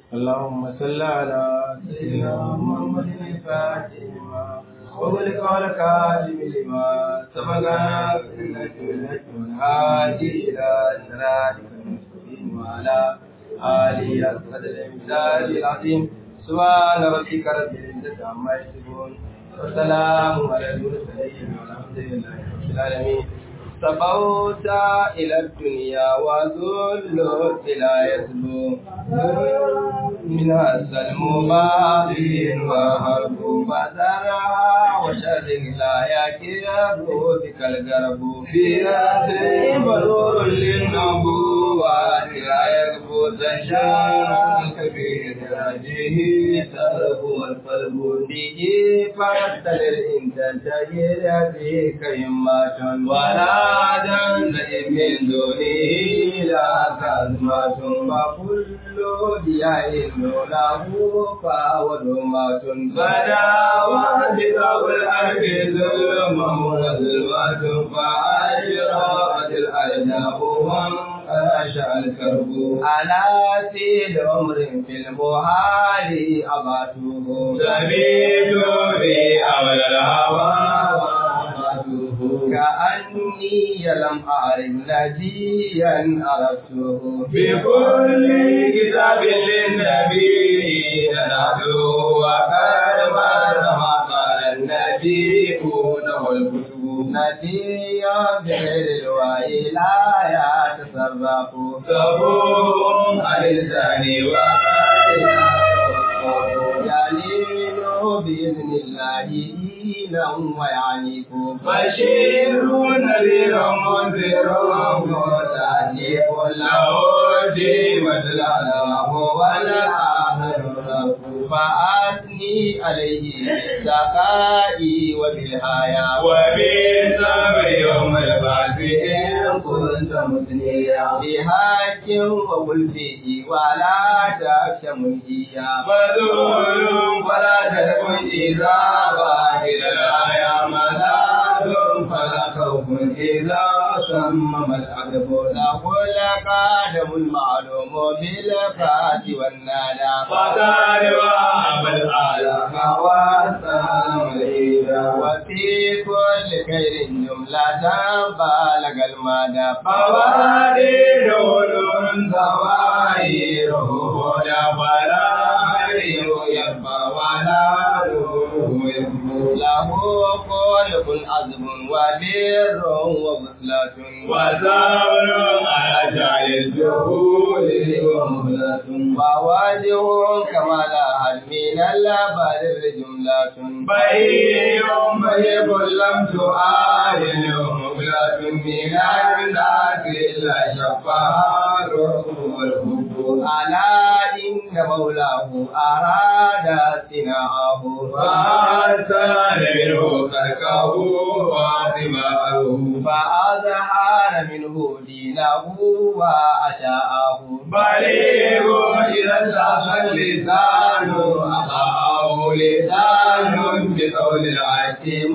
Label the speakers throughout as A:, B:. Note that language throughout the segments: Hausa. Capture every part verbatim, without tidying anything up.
A: اللهم صل على سيدنا محمد الفاتح لما وغلق والكاتب لما سبقنا بالنجم والهادي إلى صراطك المستقيم وعلى آله القدر المثال العظيم سبحان ربك رب العزة عما يصفون وسلام على المرسلين والحمد لله رب العالمين. صبوت إلى الدنيا وذل إلى يسلو من هذا المبادئ وهرب فزرع وشرق لا يكير بك الغرب في هذه بلور للنبوات لا يكبو زشان كبير هذه ترب والقلب به فاستل الإنسان تجد فيك يمات ولا من دونه لا كذمة فكل دياء له فهو ظلمة بدا وانتقاب الأرض ظلما وظلمة فأجرت الأرجاء وانقشع الكرب على سيد عمر في المحال أبعته سبيل في أول الهوى كأني لم أعرف نجيا عرفته بكل كتاب للنبي نحو وقد ما قال النبي له الكتب نجيا بغير الوحي لا يتصرف صبور عن الزاني وقد يلين بإذن الله ويعنيكم بشير نذير منذر متعجب له ديمة العلم والآخر فأثني عليه بالسقاء وبالحياة وبالصبر يوم البعث إن كنت مثنيا بحق وقل فيه ولا تخش منهيا فذول فلا تكن إذا باهل الآية ملاذ فلا خوف إذا صمم الأدب له القادم المعلوم بالفات والنادى فدار وأبى الآلام والسلام علينا وفي كل خير جملة بالغ المدى فوادر نور ظواهره هدى فلا خير يرفع ولا له خلق عظم وبر وبطلة وصبر على جعل الجهول ومهلة ووجه كما لا هل من البر جملة بهي بهي لم تؤال مهلة من الناس إلا شفاعة والحب ألا إن مولاه أراد صناعه فأرسل منه تركه واتباعه فأظهر منه دينه وأشاءه بليغ إذا انتهى اللسان أخاه لسان بقول العتيم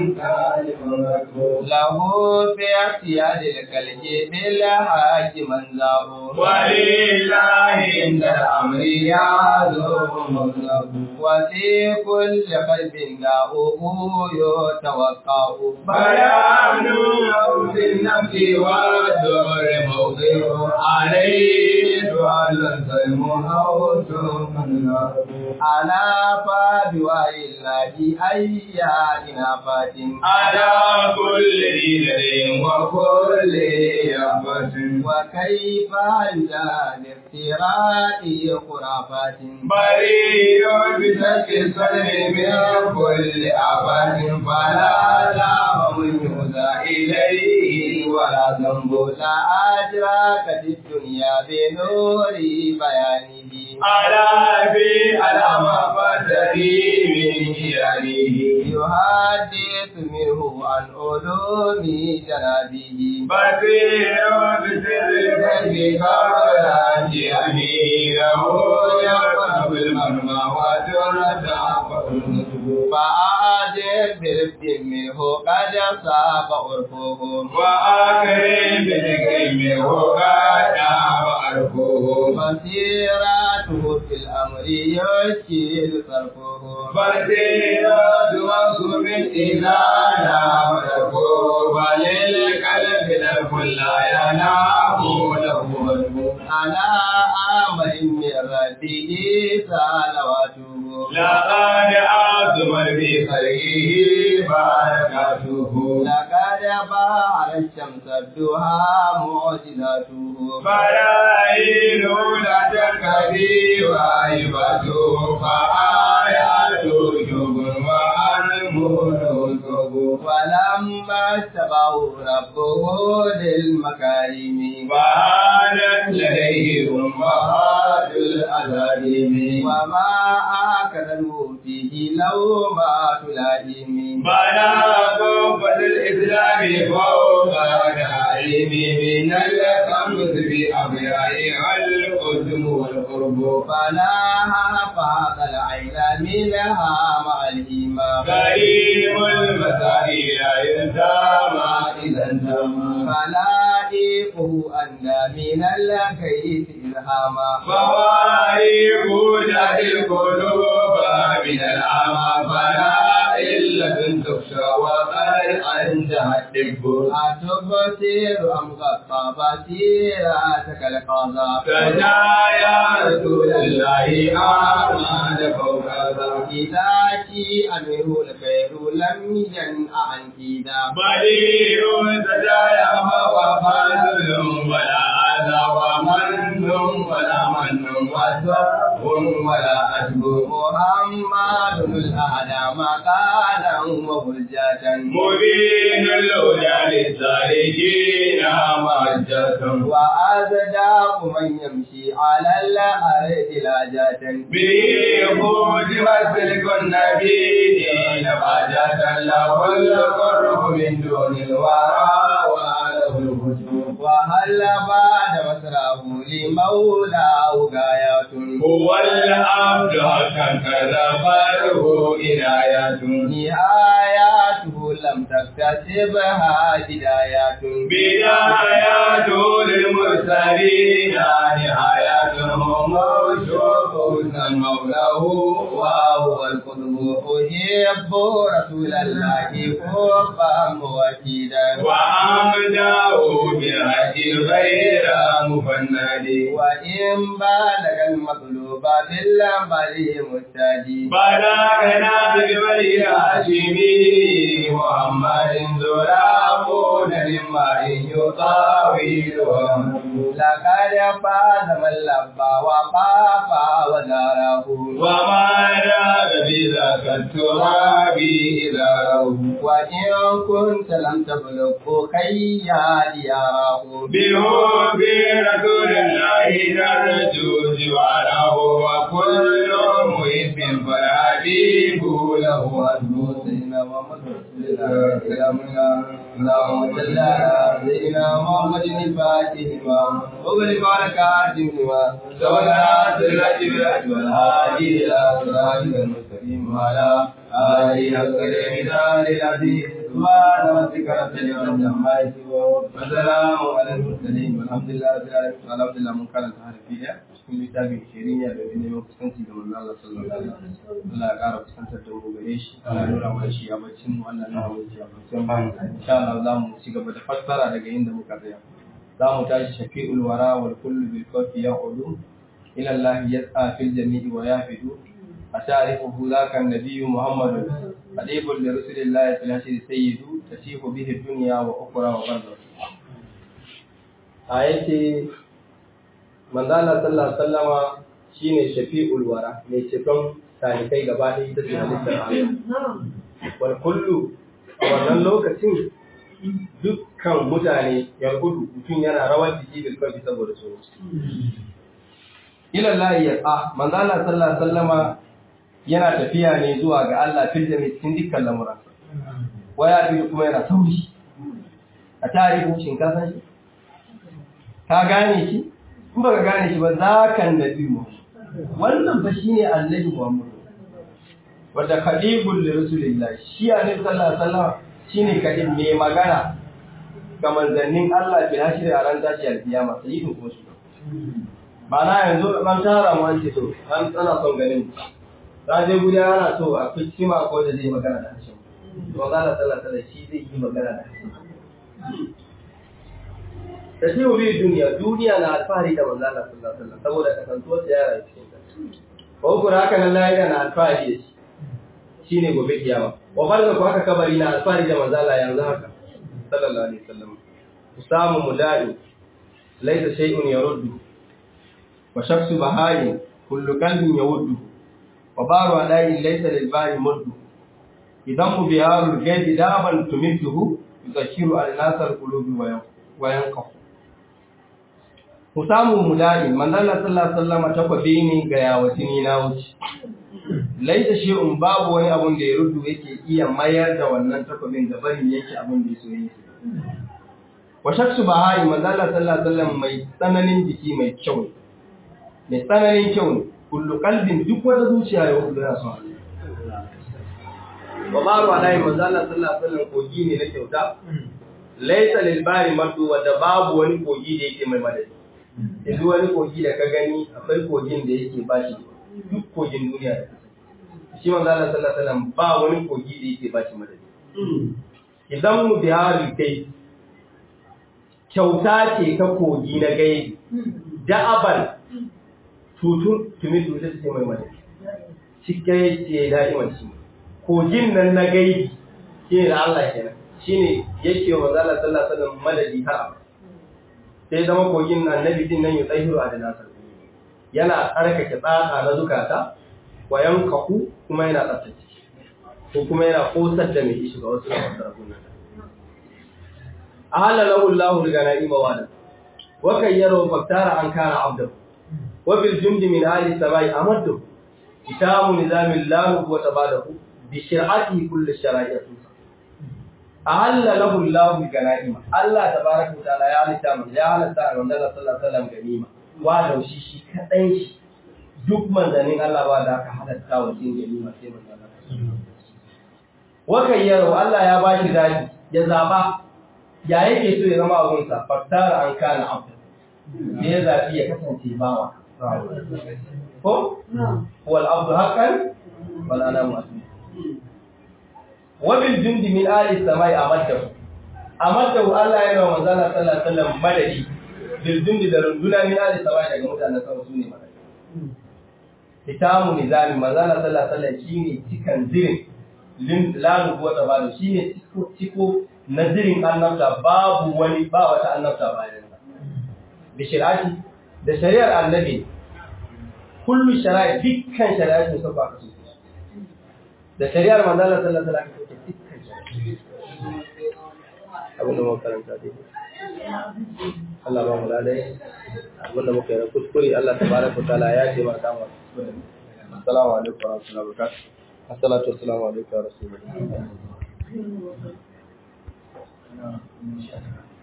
A: له في اعتياد الكلج بالحاج منزاه ولله عند الأمر يعذر مطلق وفي كل قلب داؤه يتوقع بيان موت النفس والدور موضع عليه سؤال الموت على باب الله أي إنافات على كل دين وكل يافة وكيف يزال افتراء خرافات بريء بشك الصدر من كل آفات فلا لا من يهدى إليه ولا ذنب لا أدراك في الدنيا بنور بيانه على في علامة فتري من جيرانه يحدث منه عن علوم جنابه بصير بسر الكذب قال جيرانه يقرب المرمى وجرد فأعجب برفق منه قد صاب عرفه وأكرم بذكر منه قد صاب عرفه مسيرات آياته في الأمر يشير صرفه
B: فالسيرات مصر إذا نام له وللقلب له لا ينام له
A: على آمر من ربه صلواته
B: لقد أعظم في خلقه بركاته
A: لقد بار الشمس الدهى معجزاته
B: فلايل لا تنكدي وعيبته فآياته شكر وأنمر صبور
A: ولما اتبعوا ربه للمكارم
B: وهانت لديه أمهات الأذاريم
A: وما آكله فيه لومات لائم
B: بنى قبة الإسلام فوق نعيم من الخمس بأبيائها القدم والقرب
A: فلاها فاق العين منها مع الإمام
B: كريم المسائل ينتمى إذا انتمى
A: فلائقه أندى من الكيس إلهاما
B: فوارق ذات القلوب من الأعمى فلا إلا تخشى وقد أنتهى الدب
A: أتبصر أم غطى بصيرتك القضاء
B: فجاء يا رسول الله أعمال فوق ذا
A: إذا شيء منه الخير لم ينأ عن كيدا
B: بديع سجايا وفضل ولا أذى ومن ولا من وسر ولا أسبوع محمد الأعلى مقالا وهجة مبين الهدى للسالكين مهجة
A: وأصدق من يمشي على الأرض لاجة
B: به ختم سلك النبيين بهجة له القرب من دون الورى وله الهجوم
A: وهل بعد مسره لمولاه غايات
B: هو العبد حقا كذبته إناية
A: نهاياته لم تكتسبها بدايات
B: بدايات للمرسلين نهايتهم شوقا مولاه
A: وهو القطب أحب رسول الله حبا موكيدا
B: وأمداه بالحق غير مفند
A: وإن بالغ المطلوب بالأمر مستجيب
B: بلغنا بالولي هاشمي محمد زرابون لما يطاويل
A: لقد فاز من لبى وطاف وزاره
B: وما نال بذاك التراب إذا روه
A: وإن كنت لم تبلغ كيا دياره
B: بحب رسول الله نرجو جواره وكل محب فالحبيب له
A: وأدعو سيدنا محمد رسول الله سلامنا اللهم صل على سيدنا محمد الفاتح لما أغلق على كاتم لما سوى سرعة بالعدل والهادي إلى صراطك المستقيم وعلى آله حق الإمداد العزيز سبحان ربك رب العزة عما يصفون وسلام على المرسلين والحمد لله رب العالمين الحمد لله من كان تعرفيه cikin littafin shari'a da neman kusanci ga manzo Allah sallallahu alaihi wasallam Allah ya ƙara kusantar da mu gare shi Allah ya nuna mana shi a bacin mu Allah ya nuna mana shi a bacin insha Allah za mu ci gaba da fassara daga inda muka tsaya za mu tashi shafi'ul wara wal kullu bil kafi ya'udu ila Allah yas'a fil jami'i wa yafidu ata'rifuhu zaka an-nabiy Muhammad qadibul li rasulillahi sallallahu alaihi sayyidu tasihu bihi dunya wa ukhra wa barza ayati manzala sallallahu alaihi wasallama shine shafi'ul wara mai ceton talikai gaba ɗaya ita ce halittar Allah wal kullu a wannan lokacin dukkan mutane ya gudu mutum yana rawar jiki bil kafi saboda tsoro ila Allah ya ah manzala sallallahu alaihi wasallama yana tafiya ne zuwa ga Allah fil jami cikin dukkan lamuran waya bi kuma yana sauri a tarihi shin ka san shi ka gane shi in baka gane shi ba za ka nabi mu wannan fa shine annabi Muhammad wanda kadibul li rasulillah shi annabi sallallahu alaihi wasallam shine kadib mai magana ga manzannin Allah bil hashri a ran tashi alkiyama sayyidin ko su ba na yanzu an tara mu an ce to an ana son ganin ta je guri ana so a fiski ma ko da zai magana da harshen to Allah sallallahu alaihi shi zai yi magana da harshen ta ce wuri duniya duniya na alfahari da manzo Allah sallallahu alaihi wasallam saboda kasantuwar da yara cikin ta ko kuma haka nan lahira na alfahari da shi shine gobe kiyama wa barka ko haka kabari na alfahari da manzo Allah yanzu haka sallallahu alaihi wasallam usamu mudai laysa shay'un yaruddu wa shakhsu bahari kullu qalbin yawuddu wa baru alai laysa lil bari muddu idan mu biharul gadi daban tumidduhu yuzakkiru al nasal qulubi wa yanqaf usamu mudai manzo Allah sallallahu alaihi wasallam takwabi ne ga yawatini na wuce laita shi'un babu wani abun da ya rudu yake iya mayar da wannan takwabin da barin yake abun da yaso yake wa shaksu bahari manzo Allah sallallahu alaihi wasallam mai tsananin jiki mai kyau mai tsananin kyau kullu qalbin duk wata zuciya ya wuce yana son wa maru alai manzo Allah sallallahu alaihi wasallam kogi ne na kyauta laita lil bari madu wa da babu wani kogi da yake mai madadi idan wani kogi da ka gani akwai kogin da yake bashi duk kogin duniya da kasa shi manzo Allah sallallahu alaihi wasallam ba wani kogi da yake bashi madadi idan mu bihari kai kyauta ce ta kogi na gai da'aban tutun tumi tuta ce mai madadi shi kai ce da'iman shi kogin nan na gai shi da Allah kenan shine yake wa manzo Allah sallallahu alaihi wasallam madadi ha sai zama kogin annabi din nan ya tsahiru a danasar yana tsarkake tsaka na zukata wayan kahu kuma yana tsaftace ko kuma yana kosar da mai ishi ga wasu da wasu ragunan ahalalahu Allahu al-ganaima wada wa kayyara faktara an kana abdu wa bil jundi min ali samai amaddu kitabu nizamil lahu wa tabadahu bi shir'ati kulli shara'i'ati ahalalahu Allahu al-ganaima Allah tabaaraka wa ta'ala ya halitta man ya halitta man Allah sallallahu alaihi wasallam ganima wa laushi shi kadai shi duk manzanin Allah ba da aka halatta wa cin ganima sai manzon Allah wa kayyara Allah ya bashi dadi ya zaba ya yake so ya zama abunsa faktara an kana abdu da ya zafi ya kasance bawa ko wal abdu haqqan wal anamu asli wa bil jundi min ali samai amaddahu amaddahu Allah ya rawa manzo Allah sallallahu alaihi wasallam madadi bil jundi da runduna min ali samai daga mutanen sama sune madadi kitamu nizami manzo Allah sallallahu alaihi wasallam shine cikan zirin lin la nubuwata ba shine ciko ciko nazirin annabta babu wani ba wata annabta bayan sa bi shari'ati da shari'ar annabi kullu shari'a dukkan shari'atun sa ba ka so da shari'ar manzo Allah sallallahu alaihi wasallam dukkan shari'a abin da muka karanta dai Allah ba mu lalai abin da muka yi kuskure Allah tabaraka taala ya ce ba da mu assalamu alaikum wa rahmatullahi wa barakatuh assalatu wassalamu alaikum wa rasulillah